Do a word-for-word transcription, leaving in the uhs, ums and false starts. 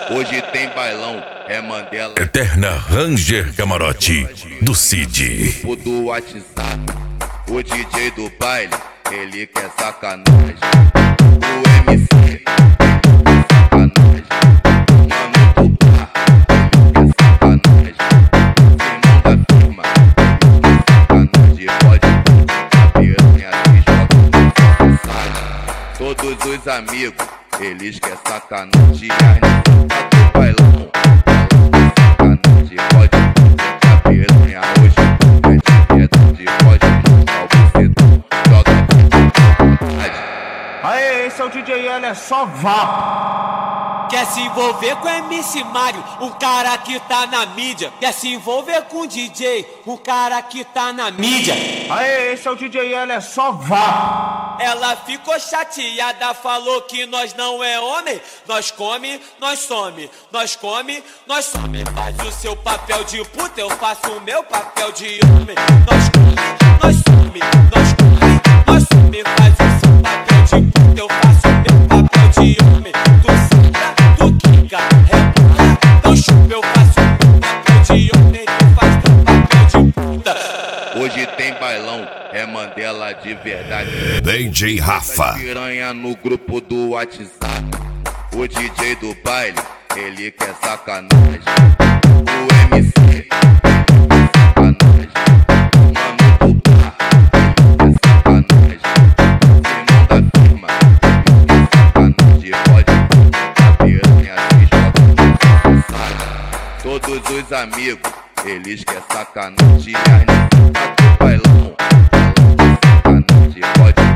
Hoje tem bailão, é Mandela. Eterna Ranger Camarote do Cid. O do WhatsApp, o D J do baile, ele quer sacanagem. O M C, sacanagem. Mano do bar, ele quer sacanagem. Irmão da firma, ele quer sacanagem. Pode a piranha se joga, sai. Todos os amigos, eles quer sacanagem. Tá do bailão, sacanagem. Pode a piranha hoje, é de verdade. Pode ao bucetão, joga sacanagem. Aê, esse é o D J L, é só vá. Quer se envolver com M C Mário, um cara que tá na mídia. Quer se envolver com D J, um cara que tá na mídia. Aê, esse é o D J L, é só vá. Ela ficou chateada, falou que nós não é homem. Nós come, nós some, nós come, nós some. Faz o seu papel de puta, eu faço o meu papel de homem. Nós come, nós some, nós come, nós some. Faz o seu papel de puta, eu faço o meu papel de homem. Tu senta, tu quica, rebola, então chupa, eu faço o meu papel de homem. Tu faz teu papel de puta. Hoje tem bailão, é Mandela de verdade. D J Rafa. Piranha no grupo do WhatsApp. O D J do baile, ele quer sacanagem. O M C, sacanagem. Mano do bar, ele quer sacanagem. Irmão da firma, ele quer sacanagem. Pode a piranha se joga, sai. Todos os amigos, eles quer sacanagem. Tá do bailão, sacanagem. Pode